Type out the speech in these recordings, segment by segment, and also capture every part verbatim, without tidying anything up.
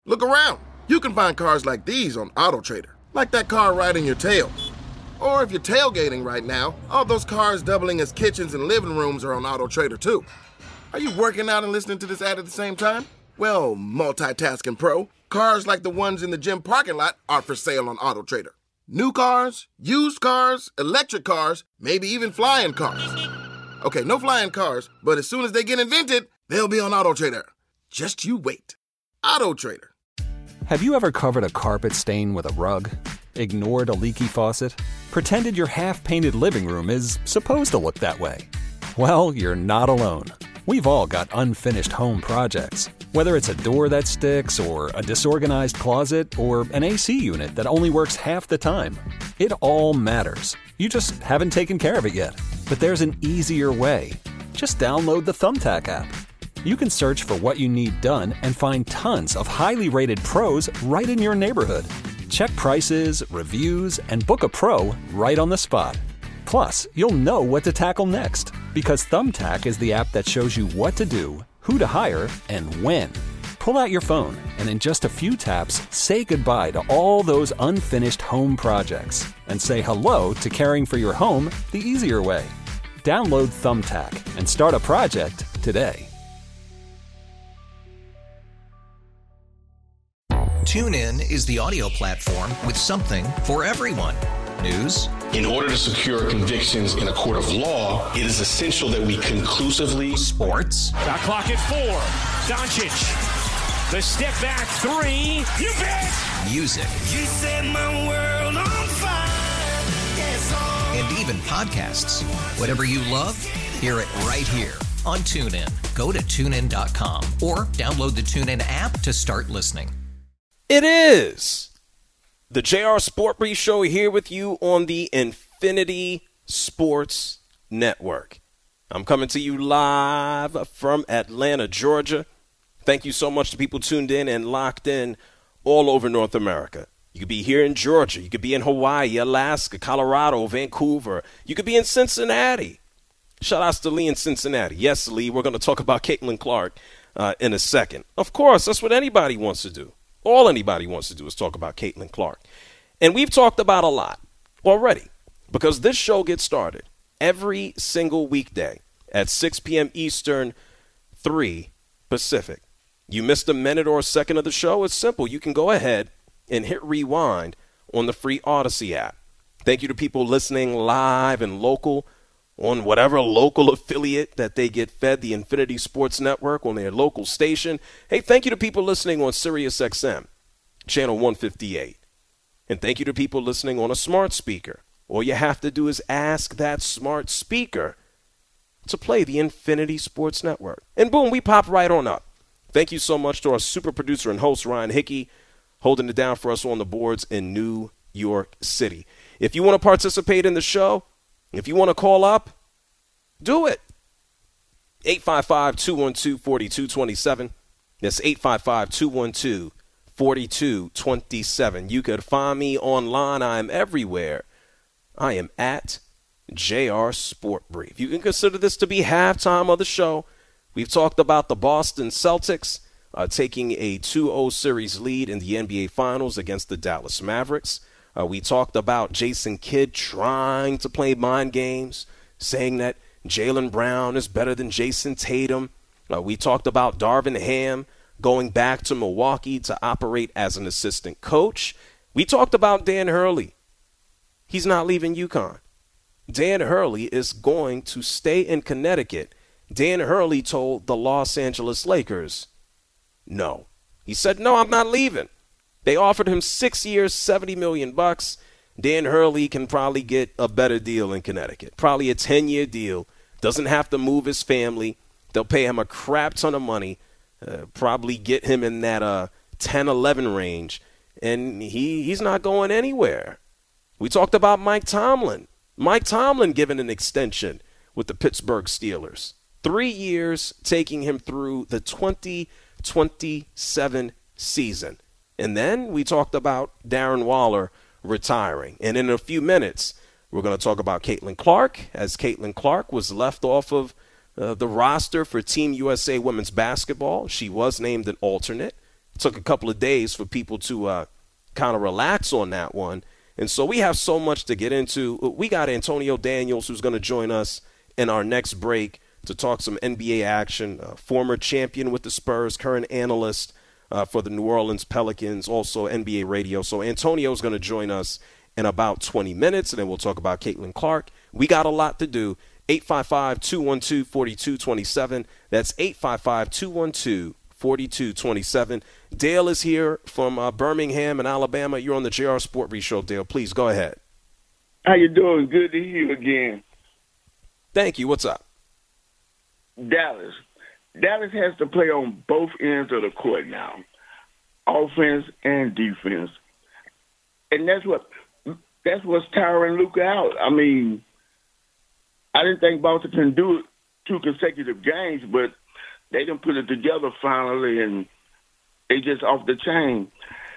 Look around. You can find cars like these on AutoTrader, like that car riding your tail. Or if you're tailgating right now, all those cars doubling as kitchens and living rooms are on AutoTrader too. Are you working out and listening to this ad at the same time? Well, multitasking pro, cars like the ones in the gym parking lot are for sale on AutoTrader. New cars, used cars, electric cars, maybe even flying cars. Okay, no flying cars, but as soon as they get invented, they'll be on AutoTrader. Just you wait. AutoTrader. Have you ever covered a carpet stain with a rug? Ignored a leaky faucet? Pretended your half-painted living room is supposed to look that way? Well, you're not alone. We've all got unfinished home projects. Whether it's a door that sticks, or a disorganized closet, or an A C unit that only works half the time. It all matters. You just haven't taken care of it yet. But there's an easier way. Just download the Thumbtack app. You can search for what you need done and find tons of highly rated pros right in your neighborhood. Check prices, reviews, and book a pro right on the spot. Plus, you'll know what to tackle next, because Thumbtack is the app that shows you what to do, who to hire, and when. Pull out your phone and in just a few taps, say goodbye to all those unfinished home projects and say hello to caring for your home the easier way. Download Thumbtack and start a project today. TuneIn is the audio platform with something for everyone. News. In order to secure convictions in a court of law, it is essential that we conclusively. Sports. Got clock at four. Doncic. The step back three. You bet. Music. You set my world on fire. Yes, oh. And even podcasts. Whatever you love, hear it right here on TuneIn. Go to tune in dot com or download the TuneIn app to start listening. It is the J R Sport Brief Show here with you on the Infinity Sports Network. I'm coming to you live from Atlanta, Georgia. Thank you so much to people tuned in and locked in all over North America. You could be here in Georgia. You could be in Hawaii, Alaska, Colorado, Vancouver. You could be in Cincinnati. Shout outs to Lee in Cincinnati. Yes, Lee, we're going to talk about Caitlin Clark uh, in a second. Of course, that's what anybody wants to do. All anybody wants to do is talk about Caitlin Clark. And we've talked about a lot already, because this show gets started every single weekday at six p.m. Eastern, three Pacific. You missed a minute or a second of the show? It's simple. You can go ahead and hit rewind on the free Odyssey app. Thank you to people listening live and local on whatever local affiliate that they get fed the Infinity Sports Network on their local station. Hey, thank you to people listening on Sirius X M, channel one fifty-eight. And thank you to people listening on a smart speaker. All you have to do is ask that smart speaker to play the Infinity Sports Network. And boom, we pop right on up. Thank you so much to our super producer and host, Ryan Hickey, holding it down for us on the boards in New York City. If you want to participate in the show, if you want to call up, do it. eight five five, two one two, four two two seven. That's eight five five, two one two, four two two seven. You could find me online. I am everywhere. I am at J R Sport Brief. You can consider this to be halftime of the show. We've talked about the Boston Celtics uh, taking a two oh series lead in the N B A Finals against the Dallas Mavericks. Uh, we talked about Jason Kidd trying to play mind games, saying that Jaylen Brown is better than Jason Tatum. Uh, we talked about Darvin Ham going back to Milwaukee to operate as an assistant coach. We talked about Dan Hurley. He's not leaving UConn. Dan Hurley is going to stay in Connecticut. Dan Hurley told the Los Angeles Lakers, no. He said, no, I'm not leaving. They offered him six years, seventy million bucks. Dan Hurley can probably get a better deal in Connecticut. Probably a ten-year deal. Doesn't have to move his family. They'll pay him a crap ton of money. Uh, probably get him in that uh, ten eleven range. And he he's not going anywhere. We talked about Mike Tomlin. Mike Tomlin given an extension with the Pittsburgh Steelers. Three years, taking him through the twenty twenty-seven season. And then we talked about Darren Waller retiring. And in a few minutes, we're going to talk about Caitlin Clark, as Caitlin Clark was left off of uh, the roster for Team U S A Women's Basketball. She was named an alternate took a couple of days for people to uh, kind of relax on that one. And so we have so much to get into. We got Antonio Daniels, who's going to join us in our next break to talk some N B A action. Uh, former champion with the Spurs, current analyst uh, for the New Orleans Pelicans, also N B A radio. So Antonio's going to join us in about twenty minutes, and then we'll talk about Caitlin Clark. We got a lot to do. eight five five, two one two, four two two seven. That's eight five five, two one two, four two two seven. Dale is here from uh, Birmingham in Alabama. You're on the J R Sport Brief Show, Dale. Please go ahead. How you doing? Good to hear you again. Thank you. What's up? Dallas. Dallas has to play on both ends of the court now, offense and defense. And that's what that's what's tiring Luka out. I mean, I didn't think Boston can do it two consecutive games, but they didn't put it together finally, and they just off the chain.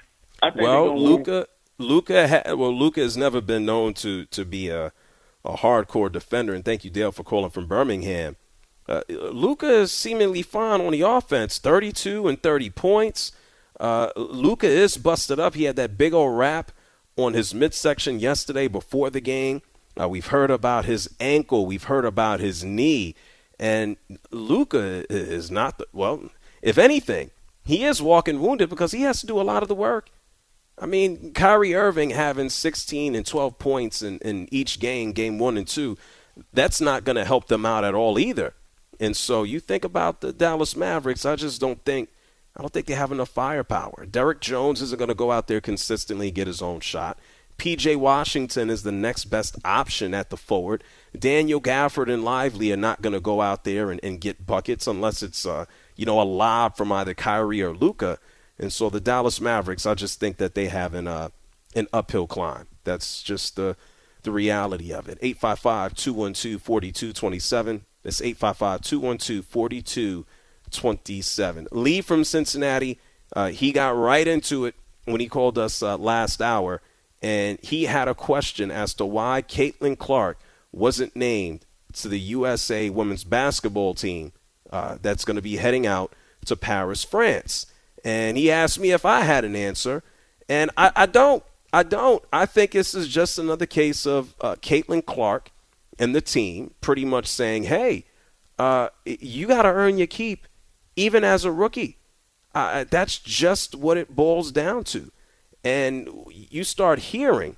I think well, Luka, Luka, ha- well, Luka has never been known to to be a a hardcore defender. And thank you, Dale, for calling from Birmingham. Uh, Luka is seemingly fine on the offense, thirty-two and thirty points. Uh, Luka is busted up. He had that big old wrap on his midsection yesterday before the game. Uh, we've heard about his ankle. We've heard about his knee. And Luka is not, the, well, if anything, he is walking wounded because he has to do a lot of the work. I mean, Kyrie Irving having sixteen and twelve points in, in each game, game one and two, that's not going to help them out at all either. And so you think about the Dallas Mavericks, I just don't think, I don't think they have enough firepower. Derek Jones isn't going to go out there consistently and get his own shot. P J Washington is the next best option at the forward. Daniel Gafford and Lively are not going to go out there and, and get buckets unless it's, uh, you know, a lob from either Kyrie or Luka. And so the Dallas Mavericks, I just think that they have an, uh, an uphill climb. That's just the the reality of it. eight five five, two one two, four two two seven. That's eight five five, two one two, four two two seven. Lee from Cincinnati, uh, he got right into it when he called us uh, last hour. And he had a question as to why Caitlin Clark wasn't named to the U S A women's basketball team uh, that's going to be heading out to Paris, France. And he asked me if I had an answer. And I, I don't. I don't. I think this is just another case of uh, Caitlin Clark and the team pretty much saying, hey, uh, you got to earn your keep even as a rookie. Uh, that's just what it boils down to. And you start hearing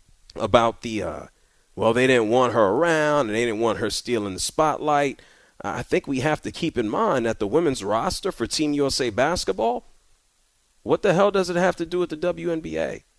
about the, uh, well, they didn't want her around and they didn't want her stealing the spotlight. Uh, I think we have to keep in mind that the women's roster for Team U S A Basketball, what the hell does it have to do with the W N B A?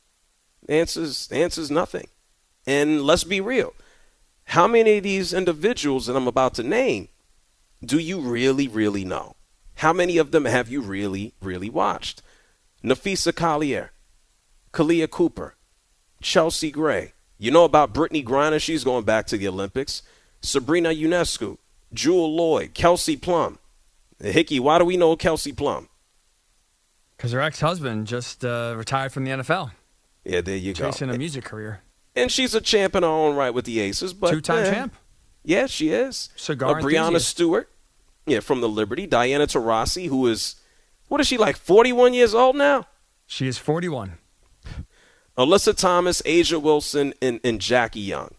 The answer's, the answer's nothing. And let's be real. How many of these individuals that I'm about to name do you really, really know? How many of them have you really, really watched? Nafisa Collier, Kalia Cooper, Chelsea Gray. You know about Brittany Griner. She's going back to the Olympics. Sabrina Ionescu, Jewel Lloyd, Kelsey Plum. Hickey, why do we know Kelsey Plum? Because her ex-husband just uh, retired from the N F L. Yeah, there you Chasing go. Chasing a music career. And she's a champ in her own right with the Aces. But Two-time eh, champ. Yeah, she is. Cigar uh, Brianna enthusiast. Stewart, yeah, from the Liberty. Diana Taurasi, who is, what is she, like forty-one years old now? She is forty-one. Alyssa Thomas, Asia Wilson, and, and Jackie Young.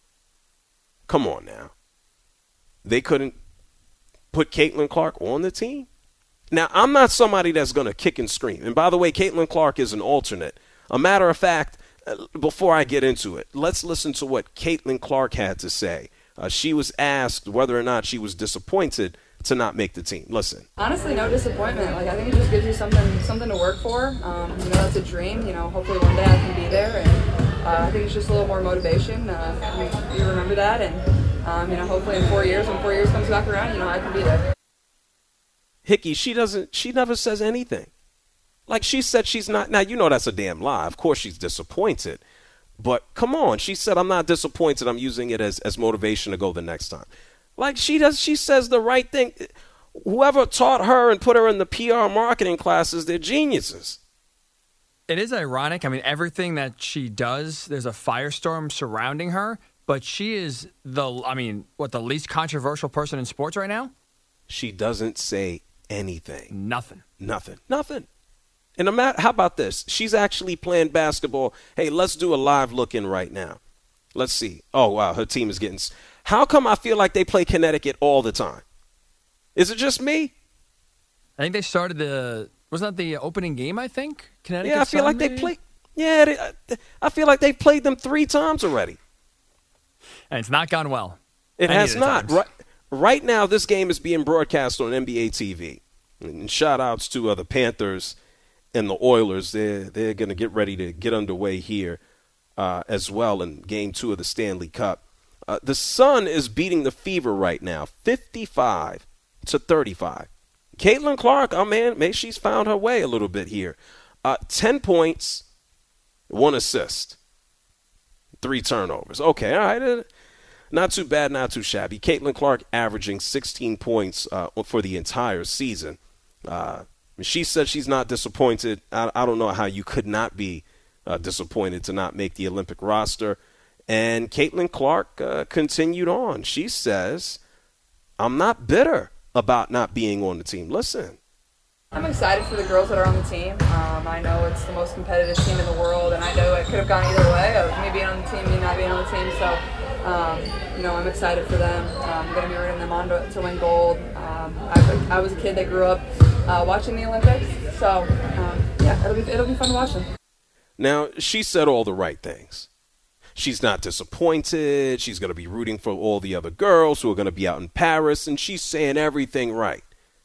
Come on now. They couldn't put Caitlin Clark on the team? Now, I'm not somebody that's going to kick and scream. And by the way, Caitlin Clark is an alternate. A matter of fact, before I get into it, let's listen to what Caitlin Clark had to say. Uh, she was asked whether or not she was disappointed to not make the team. Listen. Honestly, no disappointment. Like, I think it just gives you something something to work for. Um, you know, that's a dream. You know, hopefully one day I can be there. And uh, I think it's just a little more motivation. Uh, you remember that. And, um, you know, hopefully in four years, when four years comes back around, you know, I can be there. Hickey, she doesn't, she never says anything. Like, she said she's not, now you know that's a damn lie. Of course she's disappointed. But come on, she said, I'm not disappointed. I'm using it as, as motivation to go the next time. Like, she does, she says the right thing. Whoever taught her and put her in the P R marketing classes, they're geniuses. It is ironic. I mean, everything that she does, there's a firestorm surrounding her. But she is the, I mean, what, the least controversial person in sports right now? She doesn't say anything. Nothing. Nothing. Nothing. And no matter, how about this? She's actually playing basketball. Hey, let's do a live look in right now. Let's see. Oh, wow, her team is getting – how come I feel like they play Connecticut all the time? Is it just me? I think they started the – wasn't that the opening game, I think? Connecticut Yeah, I feel Sun, like maybe? they play – yeah, they, I feel like they've played them three times already. And it's not gone well. It Any has of the not. times. Right, right now, this game is being broadcast on N B A T V. And shout-outs to uh, the Panthers and the Oilers. They're, they're going to get ready to get underway here uh, as well in Game two of the Stanley Cup. Uh, the Sun is beating the Fever right now, fifty-five to thirty-five. Caitlin Clark, oh, man, maybe she's found her way a little bit here. Uh, ten points, one assist, three turnovers. Okay, all right. Uh, Not too bad, not too shabby. Caitlin Clark averaging sixteen points uh, for the entire season. Uh, she said she's not disappointed. I, I don't know how you could not be uh, disappointed to not make the Olympic roster. And Caitlin Clark uh, continued on. She says, I'm not bitter about not being on the team. Listen. I'm excited for the girls that are on the team. Um, I know it's the most competitive team in the world, and I know it could have gone either way of me being on the team, me not being on the team. So, um, you know, I'm excited for them. Um, I'm going to be rooting them on to, to win gold. Um, I, I was a kid that grew up uh, watching the Olympics, so um, yeah, it'll be it'll be fun to watch them. Now, she said all the right things. She's not disappointed. She's going to be rooting for all the other girls who are going to be out in Paris, and she's saying everything right.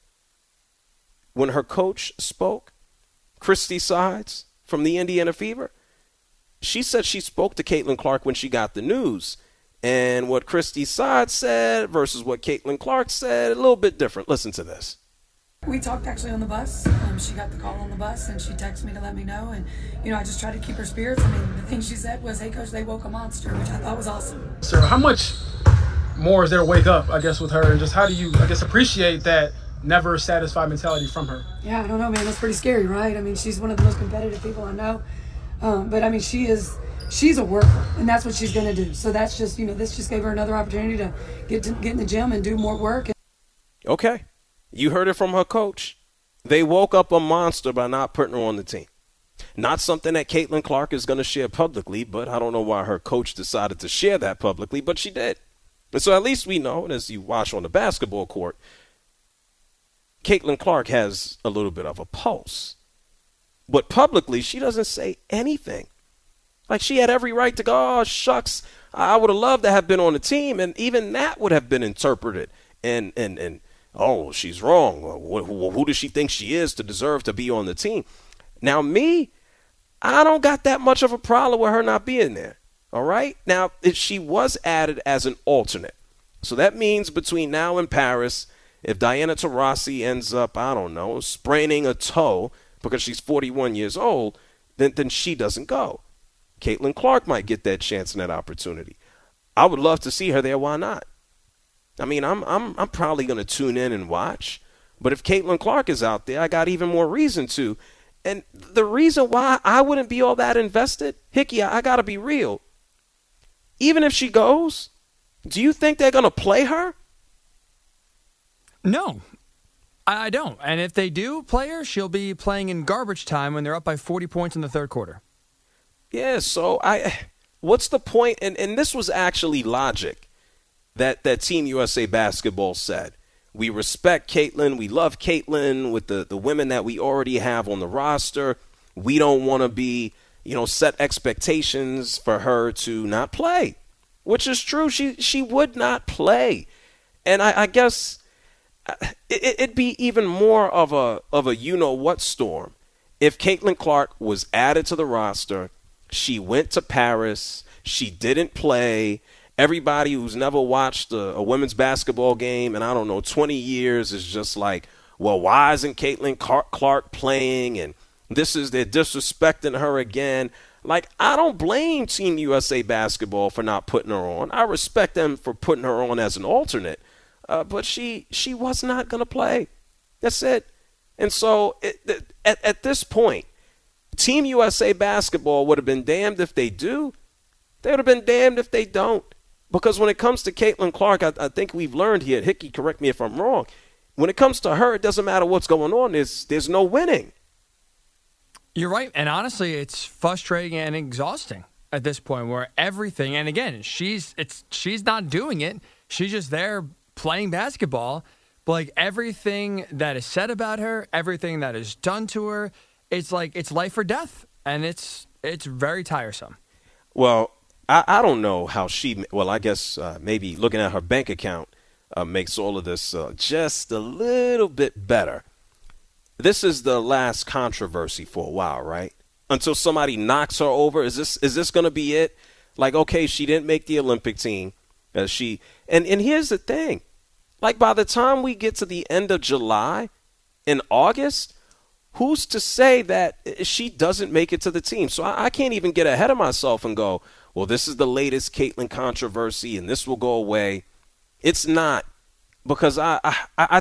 When her coach spoke, Christy Sides from the Indiana Fever, she said she spoke to Caitlin Clark when she got the news. And what Christy Sides said versus what Caitlin Clark said, a little bit different. Listen to this. We talked actually on the bus. Um, she got the call on the bus, and she texted me to let me know. And, you know, I just tried to keep her spirits. I mean, the thing she said was, hey, Coach, they woke a monster, which I thought was awesome. Sir, how much more is there to wake up, I guess, with her? And just how do you, I guess, appreciate that never satisfied mentality from her? Yeah, I don't know, man. That's pretty scary, right? I mean, she's one of the most competitive people I know. Um, but, I mean, she is – she's a worker, and that's what she's going to do. So that's just, you know, this just gave her another opportunity to get to, get in the gym and do more work. Okay. You heard it from her coach. They woke up a monster by not putting her on the team. Not something that Caitlin Clark is going to share publicly, but I don't know why her coach decided to share that publicly, but she did. And so at least we know, and as you watch on the basketball court, Caitlin Clark has a little bit of a pulse. But publicly, she doesn't say anything. Like, she had every right to go, oh, shucks, I would have loved to have been on the team, and even that would have been interpreted. And, and, and oh, she's wrong. Who, who, who does she think she is to deserve to be on the team? Now, me, I don't got that much of a problem with her not being there. All right? Now, if she was added as an alternate. So that means between now and Paris, if Diana Taurasi ends up, I don't know, spraining a toe because she's forty-one years old, then, then she doesn't go. Caitlin Clark might get that chance and that opportunity. I would love to see her there. Why not? I mean, I'm I'm I'm probably going to tune in and watch. But if Caitlin Clark is out there, I got even more reason to. And the reason why I wouldn't be all that invested, Hickey, I, I got to be real. Even if she goes, do you think they're going to play her? No, I don't. And if they do play her, she'll be playing in garbage time when they're up by forty points in the third quarter. Yeah, so I, what's the point? And, and this was actually logic that, that Team U S A Basketball said. We respect Caitlin. We love Caitlin with the, the women that we already have on the roster. We don't want to be, you know, set expectations for her to not play, which is true. She she would not play. And I, I guess it, it'd be even more of a of a you-know-what storm if Caitlin Clark was added to the roster. She went to Paris. She didn't play. Everybody who's never watched a, a women's basketball game in, I don't know, twenty years is just like, well, why isn't Caitlin Clark playing? And this is, they're disrespecting her again. Like, I don't blame Team U S A Basketball for not putting her on. I respect them for putting her on as an alternate. Uh, but she she was not going to play. That's it. And so it, at, at this point, Team U S A Basketball would have been damned if they do. They would have been damned if they don't. Because when it comes to Caitlin Clark, I, I think we've learned here, Hickey, correct me if I'm wrong, when it comes to her, it doesn't matter what's going on. There's, there's no winning. You're right. And honestly, it's frustrating and exhausting at this point where everything, and again, she's it's she's not doing it. She's just there playing basketball. But like everything that is said about her, everything that is done to her, it's like it's life or death. And it's it's very tiresome. Well, I, I don't know how she, well, I guess uh, maybe looking at her bank account uh, makes all of this uh, just a little bit better. This is the last controversy for a while, right? Until somebody knocks her over. Is this is this going to be it? Like, okay, she didn't make the Olympic team. Uh, she and, and here's the thing. Like, by the time we get to the end of July, in August, who's to say that she doesn't make it to the team? So I, I can't even get ahead of myself and go, well, this is the latest Caitlin controversy and this will go away. It's not, because I I I,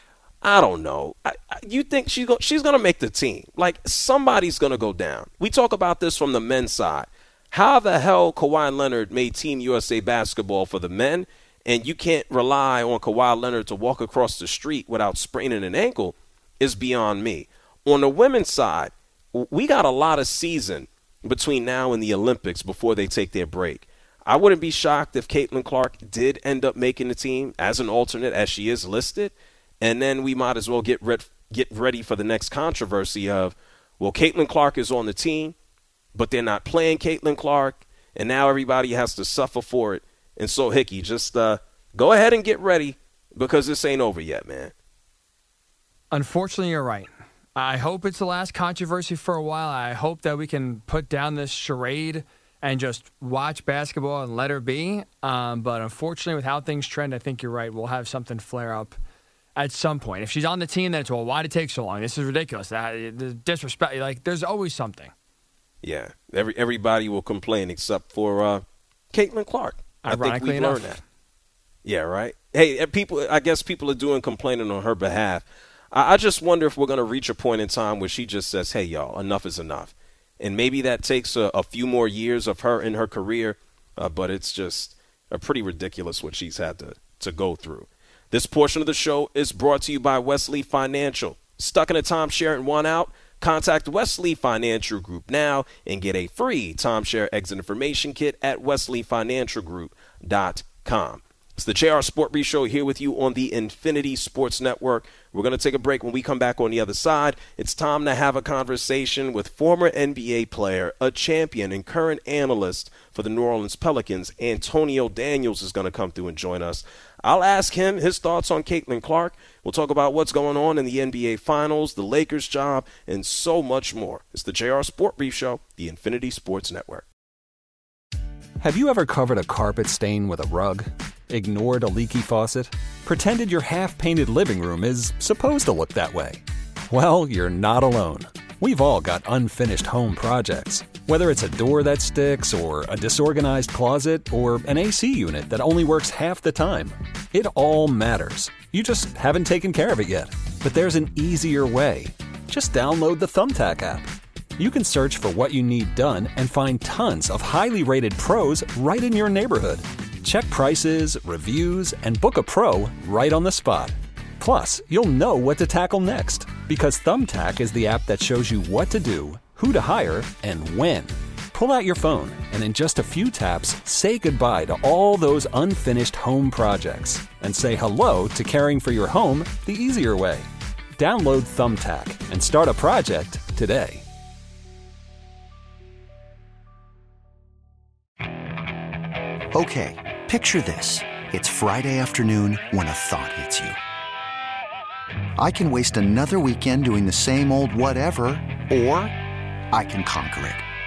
I don't know. I, I, you think she's go, she's going to make the team? Like, somebody's going to go down. We talk about this from the men's side. How the hell Kawhi Leonard made Team U S A basketball for the men, and you can't rely on Kawhi Leonard to walk across the street without spraining an ankle is beyond me. On the women's side, we got a lot of season between now and the Olympics before they take their break. I wouldn't be shocked if Caitlin Clark did end up making the team as an alternate, as she is listed, and then we might as well get re- get ready for the next controversy of, well, Caitlin Clark is on the team, but they're not playing Caitlin Clark, and now everybody has to suffer for it. And so, Hickey, just uh, go ahead and get ready, because this ain't over yet, man. Unfortunately, you're right. I hope it's the last controversy for a while. I hope that we can put down this charade and just watch basketball and let her be. Um, but unfortunately, with how things trend, I think you're right. We'll have something flare up at some point. If she's on the team, then it's, well, why did it take so long? This is ridiculous. That, the disrespect. Like, there's always something. Yeah, every everybody will complain except for uh, Caitlin Clark. I think we've learned that. Yeah, right. Hey, people. I guess people are doing complaining on her behalf. I, I just wonder if we're going to reach a point in time where she just says, "Hey, y'all, enough is enough," and maybe that takes a, a few more years of her in her career. Uh, but it's just uh, pretty ridiculous what she's had to to go through. This portion of the show is brought to you by Wesley Financial. Stuck in a timeshare and want out? Contact Wesley Financial Group now and get a free timeshare exit information kit at wesley financial group dot com. It's the J R Sport Brief Show here with you on the Infinity Sports Network. We're going to take a break. When we come back on the other side, it's time to have a conversation with former N B A player, a champion, and current analyst for the New Orleans Pelicans. Antonio Daniels is going to come through and join us. I'll ask him his thoughts on Caitlin Clark. We'll talk about what's going on in the N B A Finals, the Lakers' job, and so much more. It's the J R Sport Brief Show, the Infinity Sports Network. Have you ever covered a carpet stain with a rug? Ignored a leaky faucet? Pretended your half-painted living room is supposed to look that way? Well, you're not alone. We've all got unfinished home projects. Whether it's a door that sticks, or a disorganized closet, or an A C unit that only works half the time. It all matters. You just haven't taken care of it yet. But there's an easier way. Just download the Thumbtack app. You can search for what you need done and find tons of highly rated pros right in your neighborhood. Check prices, reviews, and book a pro right on the spot. Plus, you'll know what to tackle next, because Thumbtack is the app that shows you what to do, who to hire, and when. Pull out your phone, and in just a few taps, say goodbye to all those unfinished home projects, and say hello to caring for your home the easier way. Download Thumbtack and start a project today. Okay, picture this. It's Friday afternoon when a thought hits you. I can waste another weekend doing the same old whatever, or I can conquer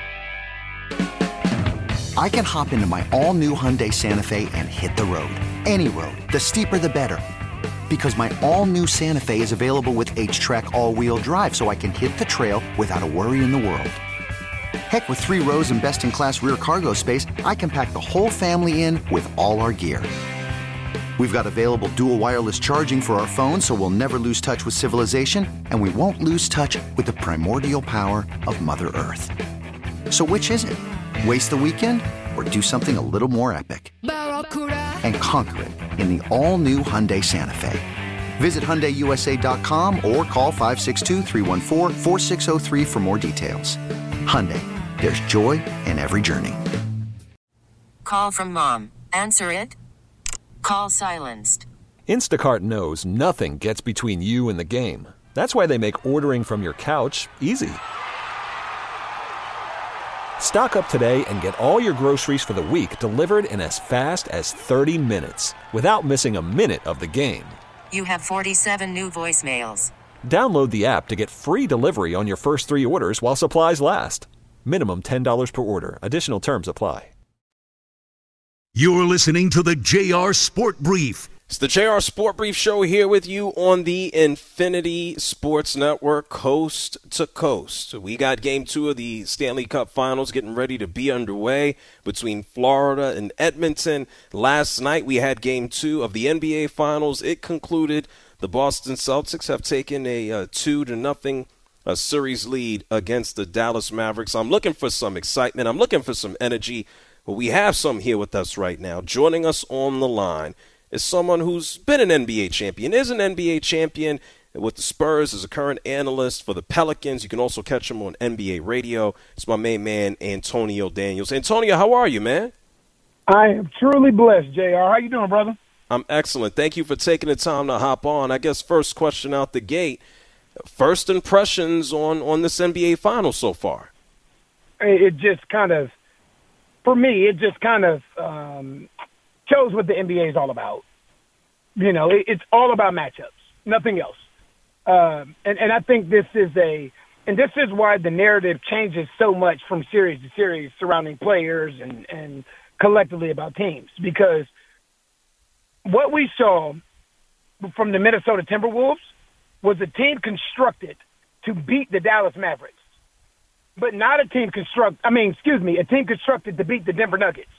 it. I can hop into my all-new Hyundai Santa Fe and hit the road. Any road. The steeper, the better. Because my all-new Santa Fe is available with H-Track all-wheel drive, so I can hit the trail without a worry in the world. Heck, with three rows and best-in-class rear cargo space, I can pack the whole family in with all our gear. We've got available dual wireless charging for our phones, so we'll never lose touch with civilization, and we won't lose touch with the primordial power of Mother Earth. So which is it? Waste the weekend or do something a little more epic? And conquer it in the all-new Hyundai Santa Fe. Visit Hyundai U S A dot com or call five six two, three one four, four six zero three for more details. Hyundai, there's joy in every journey. Call from mom. Answer it. Call silenced. Instacart knows nothing gets between you and the game. That's why they make ordering from your couch easy. Stock up today and get all your groceries for the week delivered in as fast as thirty minutes without missing a minute of the game. You have forty-seven new voicemails. Download the app to get free delivery on your first three orders while supplies last. Minimum ten dollars per order. Additional terms apply. You're listening to the J R Sport Brief. It's the J R Sport Brief Show here with you on the Infinity Sports Network, coast to coast. We got game two of the Stanley Cup Finals getting ready to be underway between Florida and Edmonton. Last night we had game two of the N B A Finals. It concluded. The Boston Celtics have taken a uh, two to nothing a series lead against the Dallas Mavericks. I'm looking for some excitement. I'm looking for some energy. Well, we have some here with us right now. Joining us on the line is someone who's been an N B A champion, is an N B A champion with the Spurs, is a current analyst for the Pelicans. You can also catch him on N B A radio. It's my main man, Antonio Daniels. Antonio, how are you, man? I am truly blessed, J R. How you doing, brother? I'm excellent. Thank you for taking the time to hop on. I guess first question out the gate, first impressions on, on this N B A Finals so far? It just kind of, for me, it just kind of um, – shows what the N B A is all about. You know, it, it's all about matchups, nothing else. Um, and, and I think this is a, and this is why the narrative changes so much from series to series surrounding players and, and collectively about teams. Because what we saw from the Minnesota Timberwolves was a team constructed to beat the Dallas Mavericks, but not a team construct. I mean, excuse me, a team constructed to beat the Denver Nuggets.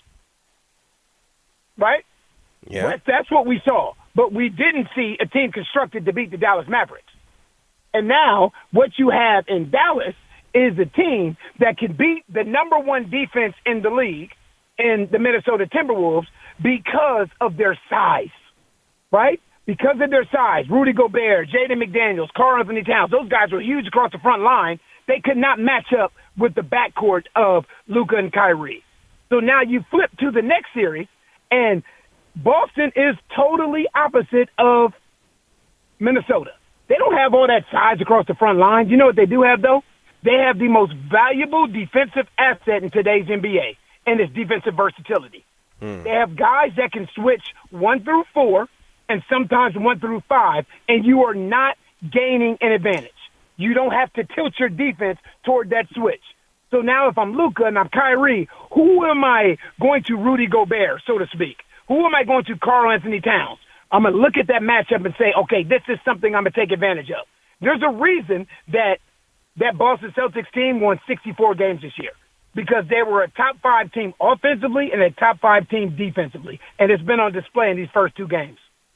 Right? Yeah. That's what we saw. But we didn't see a team constructed to beat the Dallas Mavericks. And now what you have in Dallas is a team that can beat the number one defense in the league in the Minnesota Timberwolves because of their size. Right? Because of their size. Rudy Gobert, Jaden McDaniels, Karl-Anthony Towns, those guys were huge across the front line. They could not match up with the backcourt of Luka and Kyrie. So now you flip to the next series, and Boston is totally opposite of Minnesota. They don't have all that size across the front lines. You know what they do have, though? They have the most valuable defensive asset in today's N B A, and it's defensive versatility. Hmm. They have guys that can switch one through four and sometimes one through five, and you are not gaining an advantage. You don't have to tilt your defense toward that switch. So now if I'm Luka and I'm Kyrie, who am I going to Rudy Gobert, so to speak? Who am I going to Karl-Anthony Towns? I'm going to look at that matchup and say, okay, this is something I'm going to take advantage of. There's a reason that that Boston Celtics team won sixty-four games this year, because they were a top five team offensively and a top five team defensively, and it's been on display in these first two games.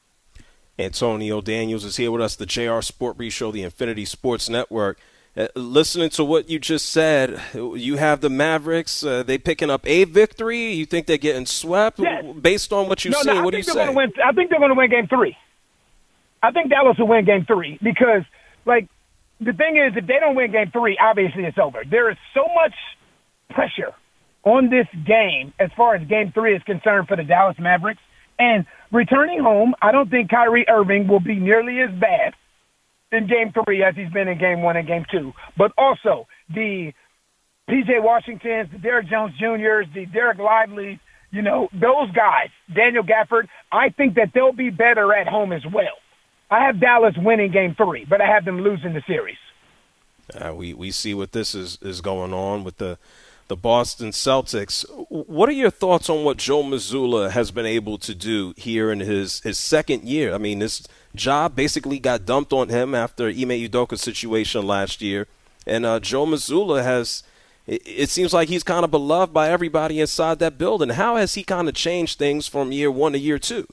Antonio Daniels is here with us, the J R Sport Brief Show, the Infinity Sports Network. Uh, listening to what you just said, you have the Mavericks. Uh, they picking up a victory. You think they're getting swept? Yes. Based on what you've no, seen, no, what do you say? Win, I think they're going to win game three. I think Dallas will win game three because, like, the thing is, if they don't win game three, obviously it's over. There is so much pressure on this game as far as game three is concerned for the Dallas Mavericks. And returning home, I don't think Kyrie Irving will be nearly as bad in game three as he's been in game one and game two. But also the P J Washingtons, the Derrick Jones Juniors, the Derek Lively's, you know, those guys, Daniel Gafford, I think that they'll be better at home as well. I have Dallas winning game three, but I have them losing the series. Uh, we, we see what this is, is going on with the the Boston Celtics. What are your thoughts on what Joe Mazzulla has been able to do here in his, his second year? I mean, this job basically got dumped on him after Ime Udoka's situation last year. And uh, Joe Mazzulla has it, – it seems like he's kind of beloved by everybody inside that building. How has he kind of changed things from year one to year two?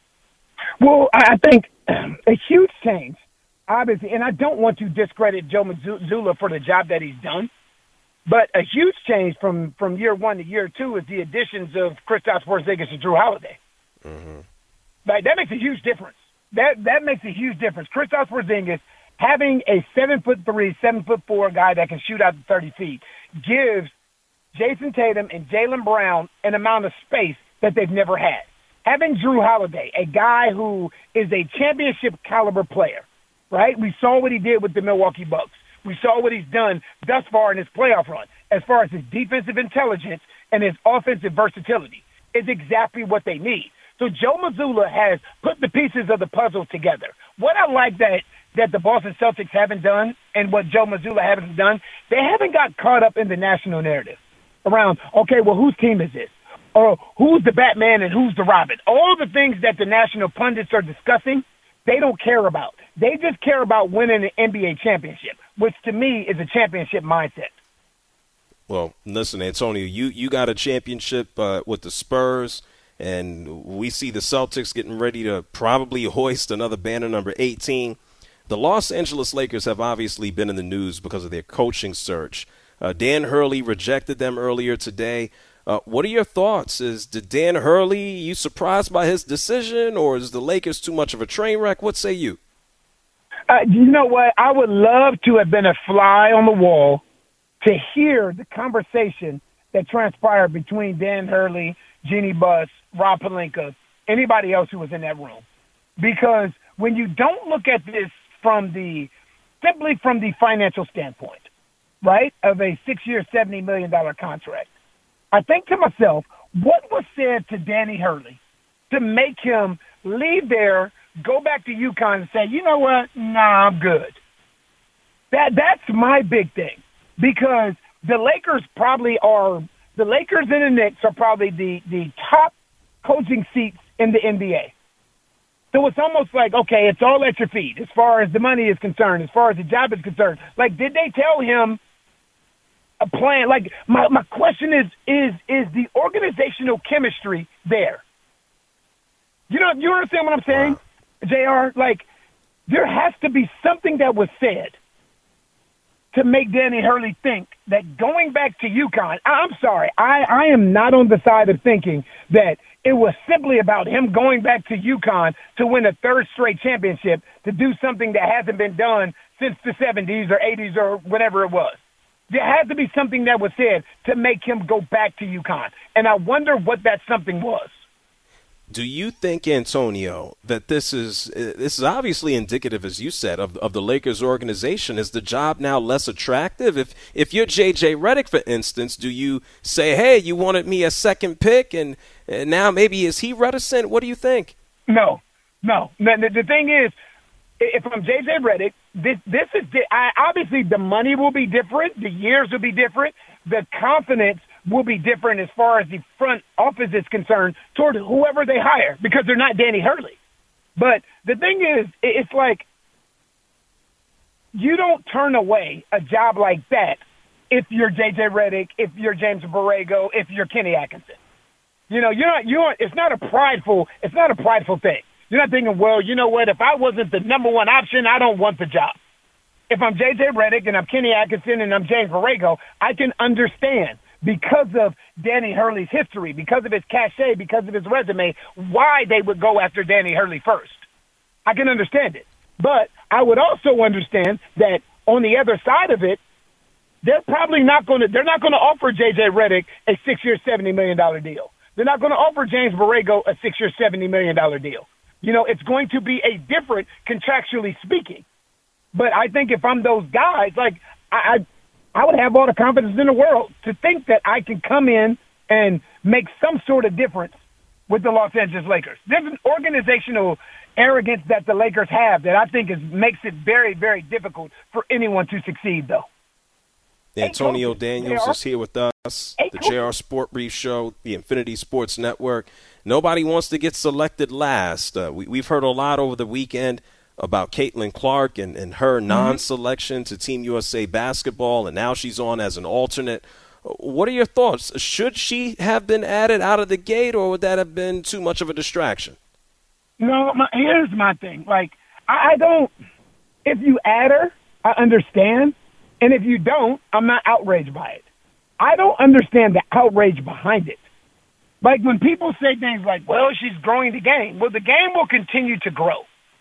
Well, I think a huge change, obviously, and I don't want to discredit Joe Mazzulla for the job that he's done. But a huge change from, from year one to year two is the additions of Kristaps Porzingis and Jrue Holiday. Mm-hmm. Like, that makes a huge difference That that makes a huge difference. Kristaps Porzingis having a seven foot three, seven foot four guy that can shoot out to thirty feet gives Jason Tatum and Jaylen Brown an amount of space that they've never had. Having Drew Holiday, a guy who is a championship caliber player, right? We saw what he did with the Milwaukee Bucks. We saw what he's done thus far in his playoff run as far as his defensive intelligence and his offensive versatility. Is exactly what they need. So Joe Mazzulla has put the pieces of the puzzle together. What I like that that the Boston Celtics haven't done and what Joe Mazzulla hasn't done, they haven't got caught up in the national narrative around, okay, well, whose team is this? Or who's the Batman and who's the Robin? All the things that the national pundits are discussing, they don't care about. They just care about winning an N B A championship, which to me is a championship mindset. Well, listen, Antonio, you, you got a championship uh, with the Spurs, and we see the Celtics getting ready to probably hoist another banner, number eighteen. The Los Angeles Lakers have obviously been in the news because of their coaching search. Uh, Dan Hurley rejected them earlier today. Uh, what are your thoughts? Is did Dan Hurley, you surprised by his decision, or is the Lakers too much of a train wreck? What say you? Uh, you know what? I would love to have been a fly on the wall to hear the conversation that transpired between Dan Hurley, Jeannie Buss, Rob Pelinka, anybody else who was in that room. Because when you don't look at this from the simply from the financial standpoint, right, of a six-year, seventy million dollars contract, I think to myself, what was said to Danny Hurley to make him leave there, go back to UConn and say, you know what, nah, I'm good. That That's my big thing. Because the Lakers probably are – the Lakers and the Knicks are probably the, the top coaching seats in the N B A. So it's almost like, okay, it's all at your feet as far as the money is concerned, as far as the job is concerned. Like, did they tell him a plan? Like, my, my question is, is is the organizational chemistry there? You know, you understand what I'm saying, wow. J R? Like, there has to be something that was said to make Danny Hurley think that going back to UConn, I'm sorry, I, I am not on the side of thinking that it was simply about him going back to UConn to win a third straight championship, to do something that hasn't been done since the seventies or eighties or whatever it was. There had to be something that was said to make him go back to UConn. And I wonder what that something was. Do you think, Antonio, that this is this is obviously indicative, as you said, of of the Lakers organization? Is the job now less attractive? If if you're J J Redick, for instance, do you say, hey, you wanted me a second pick, and, and now maybe is he reticent? What do you think? No, no. The, the thing is, if I'm J J Redick, this this is I, obviously the money will be different, the years will be different, the confidence will be different as far as the front office is concerned toward whoever they hire, because they're not Danny Hurley. But the thing is, it's like you don't turn away a job like that if you're J J Redick, if you're James Borrego, if you're Kenny Atkinson. You know, you're not. You're. It's not a prideful. It's not a prideful thing. You're not thinking, well, you know what? If I wasn't the number one option, I don't want the job. If I'm J J Redick and I'm Kenny Atkinson and I'm James Borrego, I can understand, because of Danny Hurley's history, because of his cachet, because of his resume, why they would go after Danny Hurley first. I can understand it. But I would also understand that on the other side of it, they're probably not going to, they're not going to offer J J Redick a six-year, seventy million dollars deal. They're not going to offer James Borrego a six-year, seventy million dollars deal. You know, it's going to be a different, contractually speaking. But I think if I'm those guys, like, I, I I would have all the confidence in the world to think that I can come in and make some sort of difference with the Los Angeles Lakers. There's an organizational arrogance that the Lakers have that I think is makes it very, very difficult for anyone to succeed, though. Antonio Daniels is here with us, the J R Sport Brief Show, the Infinity Sports Network. Nobody wants to get selected last. Uh, we, we've heard a lot over the weekend about Caitlin Clark and, and her non-selection to Team U S A Basketball, and now she's on as an alternate. What are your thoughts? Should she have been added out of the gate, or would that have been too much of a distraction? No, my, here's my thing. Like, I, I don't – if you add her, I understand. And if you don't, I'm not outraged by it. I don't understand the outrage behind it. Like, when people say things like, well, she's growing the game. Well, the game will continue to grow.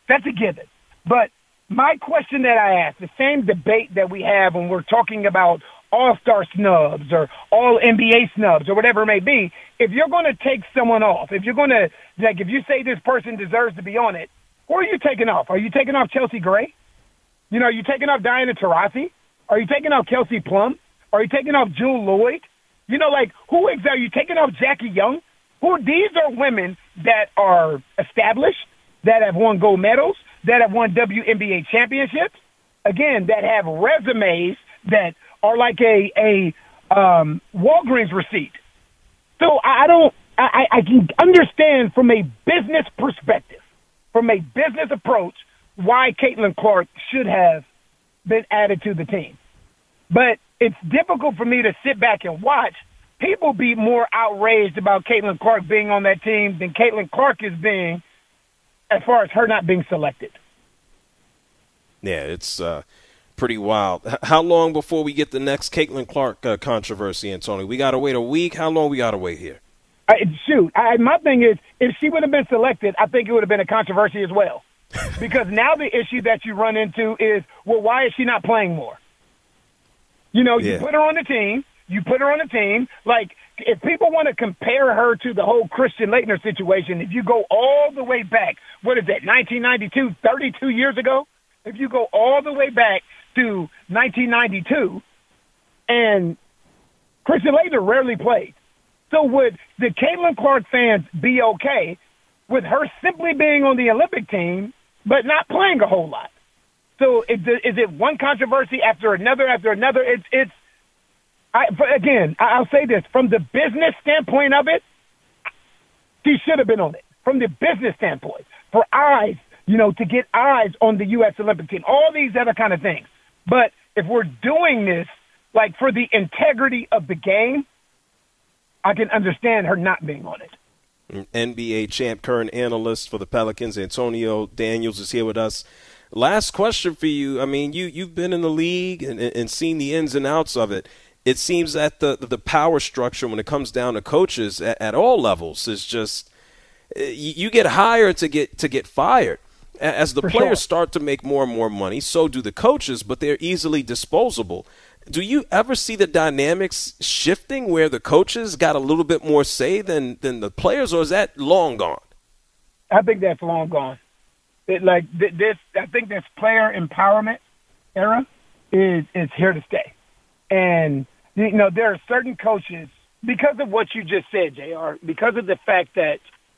That's a given. But my question that I ask, the same debate that we have when we're talking about all-star snubs or all N B A snubs or whatever it may be, if you're going to take someone off, if you're going to, like, if you say this person deserves to be on it, who are you taking off? Are you taking off Chelsea Gray? You know, are you taking off Diana Taurasi? Are you taking off Kelsey Plum? Are you taking off Jewel Lloyd? You know, like, who exactly, are you taking off Jackie Young? Who, these are women that are established, that have won gold medals, that have won W N B A championships, again, that have resumes that are like a a um, Walgreens receipt. So I don't, I, I can understand from a business perspective, from a business approach, why Caitlin Clark should have been added to the team. But it's difficult for me to sit back and watch people be more outraged about Caitlin Clark being on that team than Caitlin Clark is being as far as her not being selected. Yeah, it's uh, pretty wild. H- how long before we get the next Caitlin Clark uh, controversy, Antonio? We got to wait a week? How long we got to wait here? I, shoot, I, my thing is, if she would have been selected, I think it would have been a controversy as well. Because now the issue that you run into is, well, why is she not playing more? You know, you Yeah. put her on the team. You put her on the team. Like, if people want to compare her to the whole Christian Laettner situation, if you go all the way back, what is that, nineteen ninety-two, thirty-two years ago? If you go all the way back to nineteen ninety-two, and Christian Laettner rarely played. So would the Caitlin Clark fans be okay with her simply being on the Olympic team but not playing a whole lot? So is it one controversy after another after another? It's it's. I, again, I'll say this. From the business standpoint of it, she should have been on it. From the business standpoint, for eyes, you know, to get eyes on the U S Olympic team, all these other kind of things. But if we're doing this, like, for the integrity of the game, I can understand her not being on it. N B A champ, current analyst for the Pelicans, Antonio Daniels, is here with us. Last question for you. I mean, you, you've been in the league and, and seen the ins and outs of it. It seems that the the power structure when it comes down to coaches at, at all levels is just you, you get hired to get to get fired. As the For players sure. start to make more and more money, so do the coaches, but they're easily disposable. Do you ever see the dynamics shifting where the coaches got a little bit more say than, than the players, or is that long gone? I think that's long gone. It, like th- this, I think this player empowerment era is is here to stay. And you know, there are certain coaches, because of what you just said, J R, because of the fact that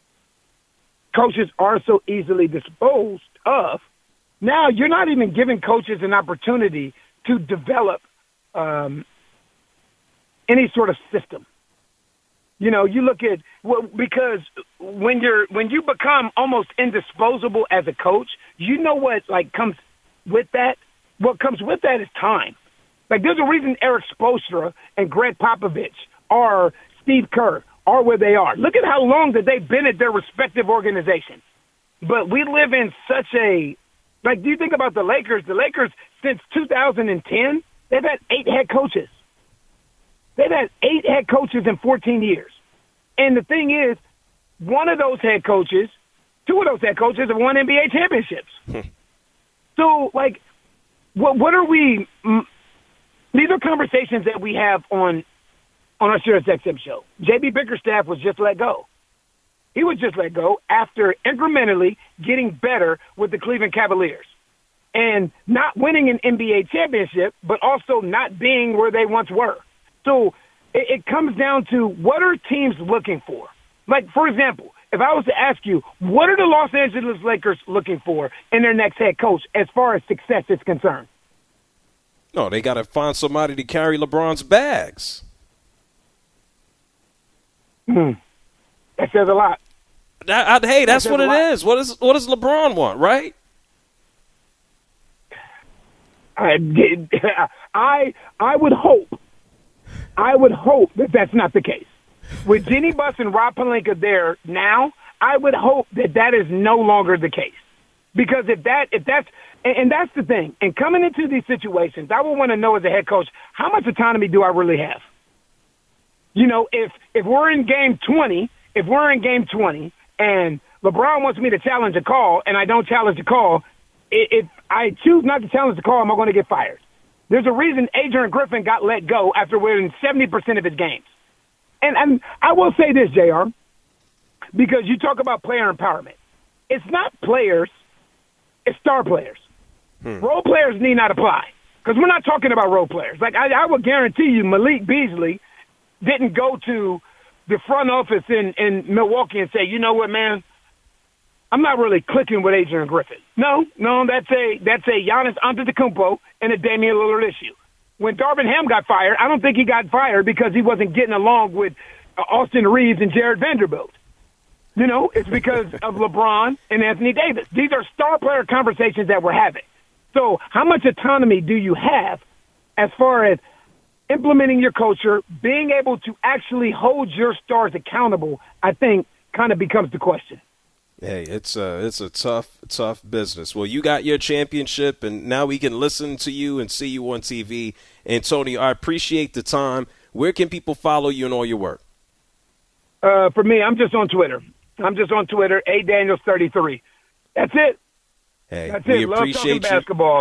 coaches are so easily disposed of, now you're not even giving coaches an opportunity to develop um, any sort of system. You know, you look at well, because when you're when you become almost indisposable as a coach, you know what like comes with that. What comes with that is time. Like, there's a reason Eric Spoelstra and Greg Popovich or Steve Kerr are where they are. Look at how long that they've been at their respective organizations. But we live in such a like. Do you think about the Lakers? The Lakers since two thousand ten, they've had eight head coaches. They've had eight head coaches in fourteen years. And the thing is, one of those head coaches, two of those head coaches have won N B A championships. So, like, what, what are we mm, – these are conversations that we have on on our Sirius X M show. J B Bickerstaff was just let go. He was just let go after incrementally getting better with the Cleveland Cavaliers and not winning an N B A championship, but also not being where they once were. So it, it comes down to what are teams looking for? Like, for example, if I was to ask you, what are the Los Angeles Lakers looking for in their next head coach as far as success is concerned? No, they got to find somebody to carry LeBron's bags. Hmm. That says a lot. I, I, hey, that's that what it lot. is. What is what does LeBron want, right? I did. I I would hope. I would hope that that's not the case. With Jeannie Buss and Rob Pelinka there now, I would hope that that is no longer the case. Because if that if that's and, and that's the thing. And coming into these situations, I would want to know as a head coach, how much autonomy do I really have? You know, if if we're in game twenty, if we're in game twenty and LeBron wants me to challenge a call, and I don't challenge a call, if I choose not to challenge the call, am I going to get fired? There's a reason Adrian Griffin got let go after winning seventy percent of his games. And, and I will say this, J R, because you talk about player empowerment. It's not players, it's star players. Hmm. Role players need not apply, because we're not talking about role players. Like, I, I would guarantee you Malik Beasley didn't go to the front office in, in Milwaukee and say, you know what, man, I'm not really clicking with Adrian Griffin. No, no, that's a that's a Giannis Antetokounmpo and a Damian Lillard issue. When Darvin Ham got fired, I don't think he got fired because he wasn't getting along with uh, Austin Reeves and Jared Vanderbilt. You know, it's because of LeBron and Anthony Davis. These are star player conversations that we're having. So how much autonomy do you have as far as implementing your culture, being able to actually hold your stars accountable, I think kind of becomes the question. Hey, it's a, it's a tough, tough business. Well, you got your championship, and now we can listen to you and see you on T V. Antonio, I appreciate the time. Where can people follow you and all your work? Uh, for me, I'm just on Twitter. I'm just on Twitter, A Daniels thirty-three. That's it. Hey, That's we it. Love appreciate talking you. basketball.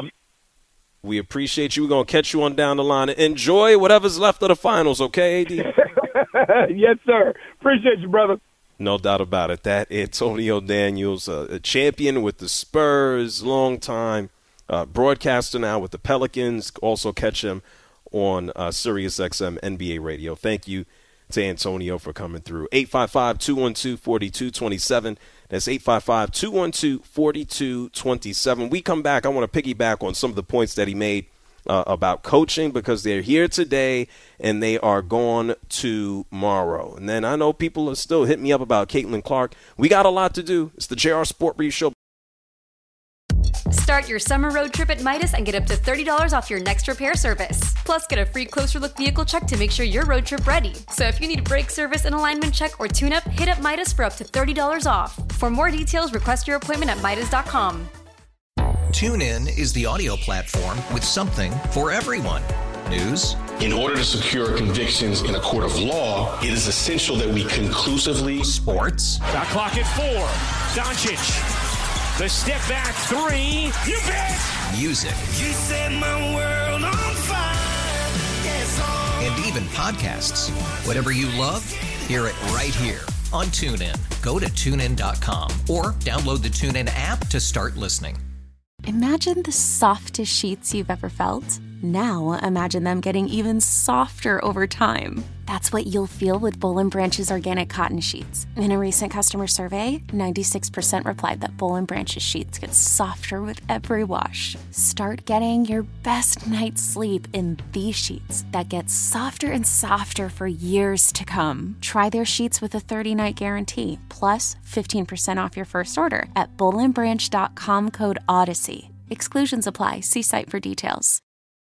We appreciate you. We're going to catch you on down the line. Enjoy whatever's left of the finals, okay, A D? Yes, sir. Appreciate you, brother. No doubt about it. That Antonio Daniels, uh, a champion with the Spurs, long time uh, broadcaster now with the Pelicans. Also catch him on uh, Sirius X M N B A Radio. Thank you to Antonio for coming through. eight five five, two one two, four two two seven. That's eight five five, two one two, four two two seven. We come back. I want to piggyback on some of the points that he made uh, about coaching, because they're here today and they are gone tomorrow. And then I know people are still hitting me up about Caitlin Clark. We got a lot to do. It's the J R Sport Brief Show. Start your summer road trip at Midas and get up to thirty dollars off your next repair service. Plus, get a free closer look vehicle check to make sure your road trip ready. So if you need a brake service, an alignment check, or tune-up, hit up Midas for up to thirty dollars off. For more details, request your appointment at Midas dot com. TuneIn is the audio platform with something for everyone. News. In order to secure convictions in a court of law, it is essential that we conclusively. Sports. Shot clock at four. Doncic. The step back three. You bet. Music. You set my world on fire. Yes, oh. And even podcasts. Whatever you love, hear it right here on TuneIn. Go to tune in dot com or download the TuneIn app to start listening. Imagine the softest sheets you've ever felt. Now imagine them getting even softer over time. That's what you'll feel with Boll and Branch's organic cotton sheets. In a recent customer survey, ninety-six percent replied that Boll and Branch's sheets get softer with every wash. Start getting your best night's sleep in these sheets that get softer and softer for years to come. Try their sheets with a thirty-night guarantee, plus fifteen percent off your first order at boll and branch dot com code Odyssey. Exclusions apply. See site for details.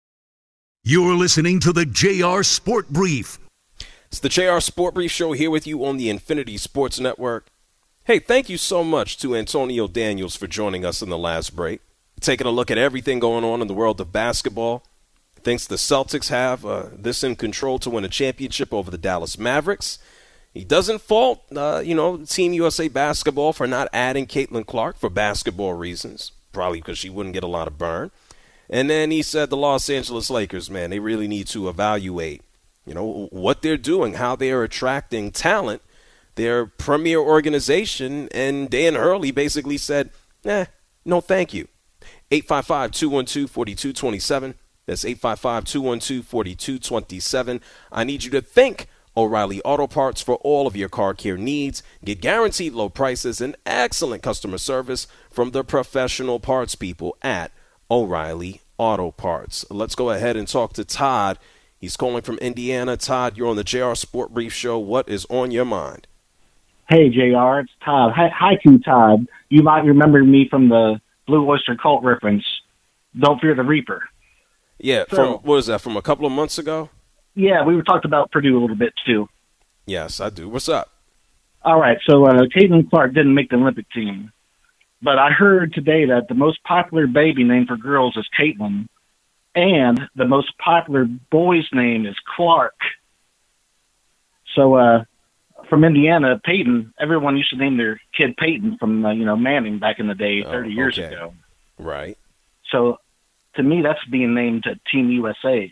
You're listening to the J R Sport Brief. It's the J R Sport Brief Show here with you on the Infinity Sports Network. Hey, thank you so much to Antonio Daniels for joining us in the last break. Taking a look at everything going on in the world of basketball. Thinks the Celtics have uh, this in control to win a championship over the Dallas Mavericks. He doesn't fault, uh, you know, Team U S A Basketball for not adding Caitlin Clark for basketball reasons, probably because she wouldn't get a lot of burn. And then he said the Los Angeles Lakers, man, they really need to evaluate, you know, what they're doing, how they are attracting talent, their premier organization. And Dan Hurley basically said, eh, no, thank you. eight five five, two one two, four two two seven. That's eight five five, two one two, four two two seven. I need you to think O'Reilly Auto Parts for all of your car care needs. Get guaranteed low prices and excellent customer service from the professional parts people at O'Reilly Auto Parts. Let's go ahead and talk to Todd. He's calling from Indiana. Todd, you're on the J R Sport Brief Show. What is on your mind? Hey, J R, it's Todd. Hi, hi to Todd. You might remember me from the Blue Oyster Cult reference, Don't Fear the Reaper. Yeah, So- from what is that, from a couple of months ago? Yeah, we were talked about Purdue a little bit, too. Yes, I do. What's up? All right, so uh, Caitlin Clark didn't make the Olympic team. But I heard today that the most popular baby name for girls is Caitlin, and the most popular boy's name is Clark. So uh, from Indiana, Peyton. Everyone used to name their kid Peyton from uh, you know Manning back in the day, thirty Oh, years okay. ago. Right. So, to me, that's being named to Team U S A.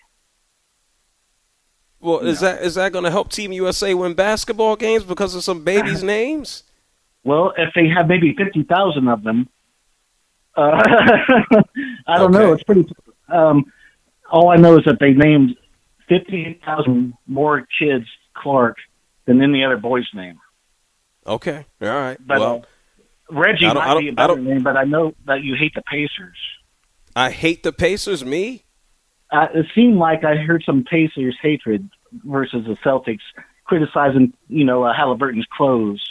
Well, is that is that going to help Team U S A win basketball games because of some babies' names? Well, if they have maybe fifty thousand of them, uh, I don't Okay. know. It's pretty. Um, all I know is that they named fifty thousand more kids Clark than any other boy's name. Okay. All right. But well, uh, Reggie I don't- I might don't- be a I better don't- name, but I know that you hate the Pacers. I hate the Pacers. Me? Uh, it seemed like I heard some Pacers hatred versus the Celtics criticizing, you know, uh, Halliburton's clothes.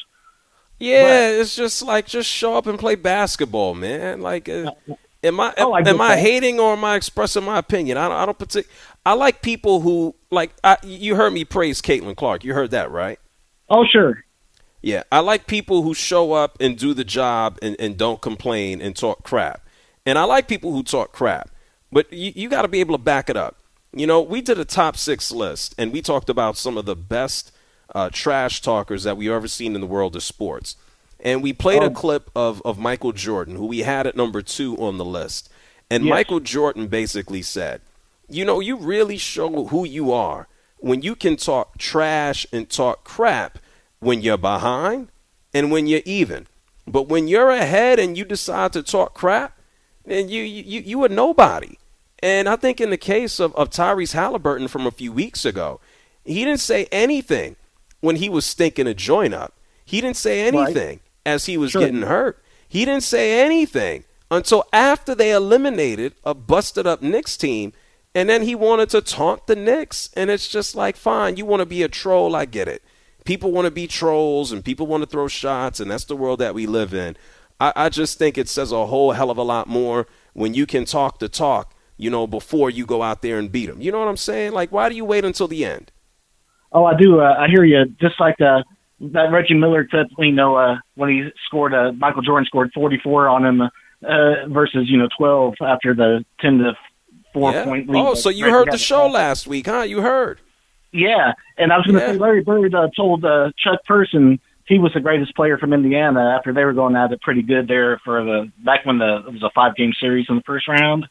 Yeah, it's just like just show up and play basketball, man. Like, uh, am I Oh, I am get I that. hating or am I expressing my opinion? I don't. I don't partic- I like people who like. I, you heard me praise Caitlin Clark. You heard that, right? Oh, sure. Yeah, I like people who show up and do the job and, and don't complain and talk crap. And I like people who talk crap. But you, you got to be able to back it up. You know, we did a top six list, and we talked about some of the best uh, trash talkers that we've ever seen in the world of sports. And we played Oh. a clip of, of Michael Jordan, who we had at number two on the list. And Yes. Michael Jordan basically said, you know, you really show who you are when you can talk trash and talk crap when you're behind and when you're even. But when you're ahead and you decide to talk crap, then you you you a nobody. And I think in the case of, of Tyrese Halliburton from a few weeks ago, he didn't say anything when he was stinking a joint up. He didn't say anything as he was Sure. getting hurt. He didn't say anything until after they eliminated a busted up Knicks team. And then he wanted to taunt the Knicks. And it's just like, fine, you want to be a troll, I get it. People want to be trolls and people want to throw shots, and that's the world that we live in. I, I just think it says a whole hell of a lot more when you can talk the talk, you know, before you go out there and beat them. You know what I'm saying? Like, why do you wait until the end? Oh, I do. Uh, I hear you. Just like uh, that Reggie Miller clip, you know, uh, when he scored, uh, Michael Jordan scored forty-four on him uh, versus, you know, twelve after the ten to four Yeah. point lead. Oh, so you Reggie heard got the show last week, huh? You heard. Yeah, and I was going to Yeah. say Larry Bird uh, told uh, Chuck Person he was the greatest player from Indiana after they were going at it pretty good there for the back when the it was a five game series in the first round.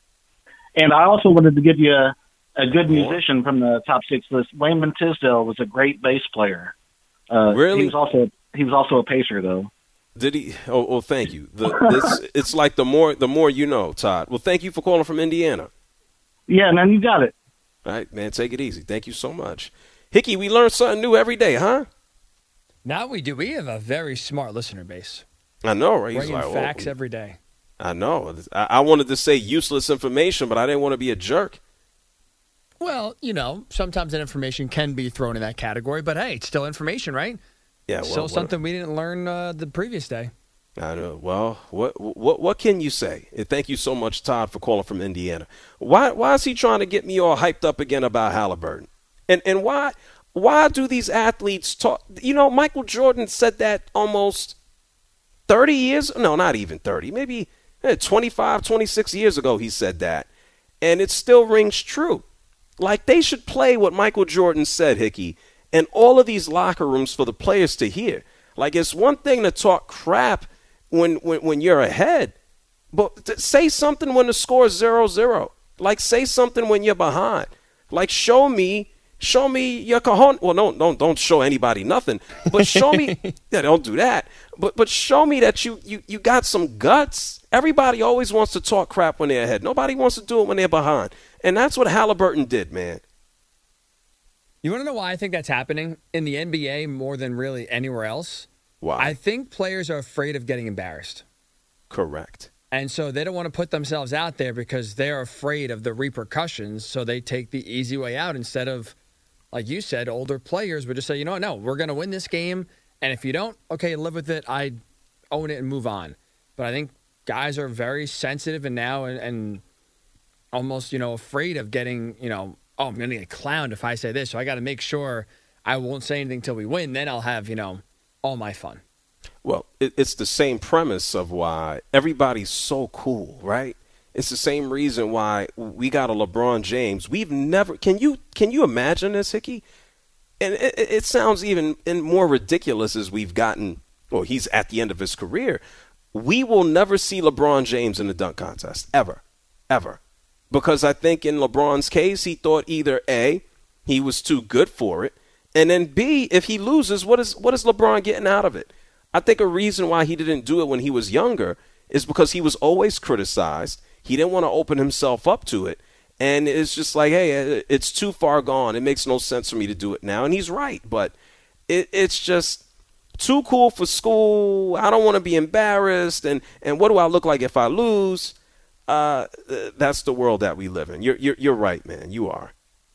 And I also wanted to give you a, a good musician from the top six list. Wayman Tisdale was a great bass player. Uh, Really? He was also he was also a pacer though. Did he? Oh, oh thank you. The, this, it's like the more the more you know, Todd. Well, thank you for calling from Indiana. Yeah, man, you got it. All right, man, take it easy. Thank you so much. Hickey, we learn something new every day, huh? Now we do. We have a very smart listener base. I know, right? He's Bringing like, oh, facts every day. I know. I, I wanted to say useless information, but I didn't want to be a jerk. Well, you know, sometimes that information can be thrown in that category, but hey, it's still information, right? Yeah, well, Still what- something we didn't learn uh, the previous day. I know. Well, what what what can you say? And thank you so much, Todd, for calling from Indiana. Why why is he trying to get me all hyped up again about Halliburton? And and why why do these athletes talk? You know, Michael Jordan said that almost thirty years. No, not even thirty. Maybe eh, twenty-five, twenty-six years ago. He said that, and it still rings true. Like they should play what Michael Jordan said, Hickey, in all of these locker rooms for the players to hear. Like it's one thing to talk crap when when, when you're ahead, but to say something when the score is zero zero. Like say something when you're behind. Like show me, show me your cajon. Well, don't don't don't show anybody nothing, but show me. Yeah, don't do that. But but show me that you you you got some guts. Everybody always wants to talk crap when they're ahead. Nobody wants to do it when they're behind, and that's what Halliburton did, man. You want to know why I think that's happening in the N B A more than really anywhere else? Why? I think players are afraid of getting embarrassed. Correct. And so they don't want to put themselves out there because they're afraid of the repercussions. So they take the easy way out instead of, like you said, older players would just say, you know what, no, we're going to win this game. And if you don't, okay, live with it. I own it and move on. But I think guys are very sensitive and now and, and almost, you know, afraid of getting, you know, oh, I'm going to get clowned if I say this. So I got to make sure I won't say anything till we win. Then I'll have, you know, all my fun. Well, it, it's the same premise of why everybody's so cool, right? It's the same reason why we got a LeBron James. We've never – can you can you imagine this, Hickey? And it, it sounds even more ridiculous as we've gotten, well, he's at the end of his career. We will never see LeBron James in the dunk contest, ever, ever. Because I think in LeBron's case, he thought either A, he was too good for it, and then B, if he loses, what is what is LeBron getting out of it? I think a reason why he didn't do it when he was younger is because he was always criticized. He didn't want to open himself up to it. And it's just like, hey, it's too far gone. It makes no sense for me to do it now. And he's right. But it, it's just too cool for school. I don't want to be embarrassed. And, and what do I look like if I lose? Uh, that's the world that we live in. You're, you're, you're right, man. You are.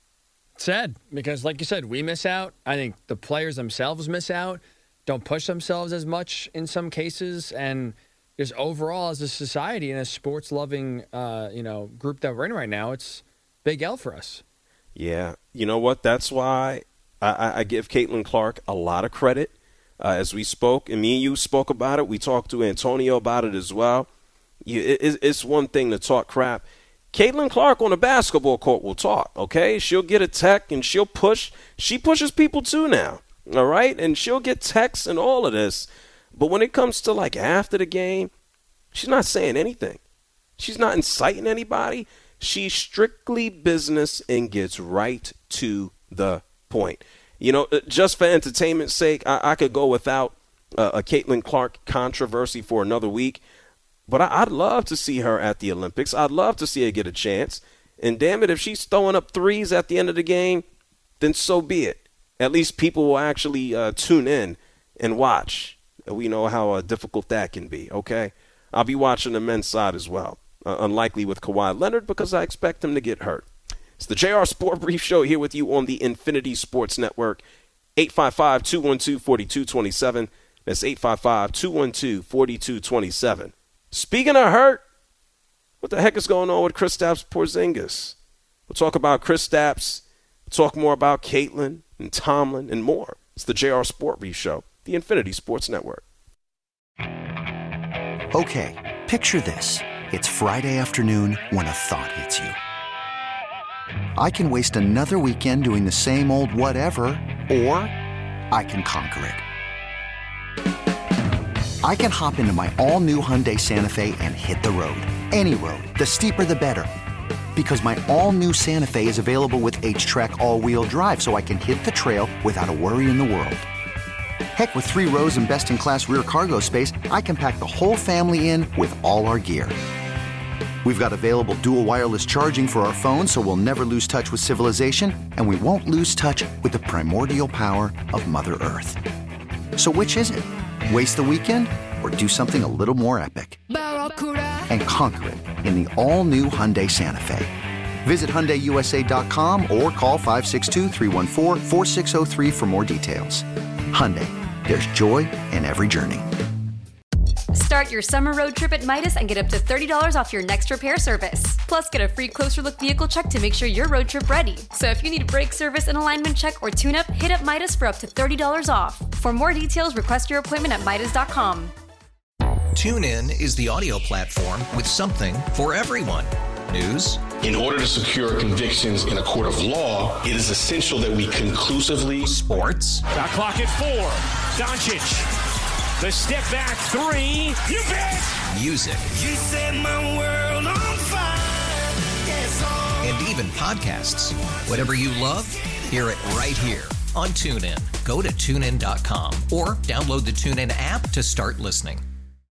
Sad, because like you said, we miss out. I think the players themselves miss out, don't push themselves as much in some cases, and just overall as a society and a sports-loving, uh, you know, group that we're in right now, it's big L for us. Yeah, you know what? That's why I, I give Caitlin Clark a lot of credit. Uh, as we spoke, and me and you spoke about it, we talked to Antonio about it as well. You, it, it's one thing to talk crap. Caitlin Clark on the basketball court will talk, okay? She'll get a tech and she'll push. She pushes people too now, all right? And she'll get texts and all of this. But when it comes to, like, after the game, she's not saying anything. She's not inciting anybody. She's strictly business and gets right to the point. You know, just for entertainment's sake, I, I could go without uh, a Caitlin Clark controversy for another week. But I'd love to see her at the Olympics. I'd love to see her get a chance. And damn it, if she's throwing up threes at the end of the game, then so be it. At least people will actually uh, tune in and watch. We know how uh, difficult that can be, okay? I'll be watching the men's side as well. Uh, unlikely with Kawhi Leonard because I expect him to get hurt. It's the J R Sport Brief Show here with you on the Infinity Sports Network. eight five five, two one two, four two two seven. That's eight five five, two one two, four two two seven. Speaking of hurt, what the heck is going on with Kristaps Porzingis? We'll talk about Kristaps, we'll talk more about Caitlin and Tomlin and more. It's the J R Sport Brief Show, the Infinity Sports Network. Okay, picture this. It's Friday afternoon when a thought hits you. I can waste another weekend doing the same old whatever, or I can conquer it. I can hop into my all-new Hyundai Santa Fe and hit the road. Any road. The steeper, the better. Because my all-new Santa Fe is available with H-Track all-wheel drive, so I can hit the trail without a worry in the world. Heck, with three rows and best-in-class rear cargo space, I can pack the whole family in with all our gear. We've got available dual wireless charging for our phones, so we'll never lose touch with civilization, and we won't lose touch with the primordial power of Mother Earth. So which is it? Waste the weekend or do something a little more epic? And conquer it in the all-new Hyundai Santa Fe. Visit Hyundai U S A dot com or call five six two, three one four, four six zero three for more details. Hyundai, there's joy in every journey. Start your summer road trip at Midas and get up to thirty dollars off your next repair service. Plus, get a free closer look vehicle check to make sure you're road trip ready. So if you need a brake service, an alignment check, or tune-up, hit up Midas for up to thirty dollars off. For more details, request your appointment at Midas dot com. TuneIn is the audio platform with something for everyone. News. In order to secure convictions in a court of law, it is essential that we conclusively. Sports. The clock at four. Doncic. The step back three. You bet. Music. You set my world on fire. Yes, oh. And even podcasts. Whatever you love, hear it right here on TuneIn. Go to tune in dot com or download the TuneIn app to start listening.